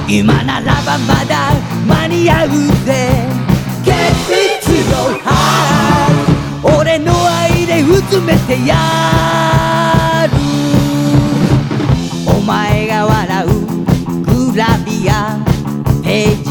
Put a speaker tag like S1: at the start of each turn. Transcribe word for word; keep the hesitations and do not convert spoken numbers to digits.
S1: 今ならばまだ間に合うぜ Get it to your heart 俺の愛でうずめてやるお前が笑うグラビアページ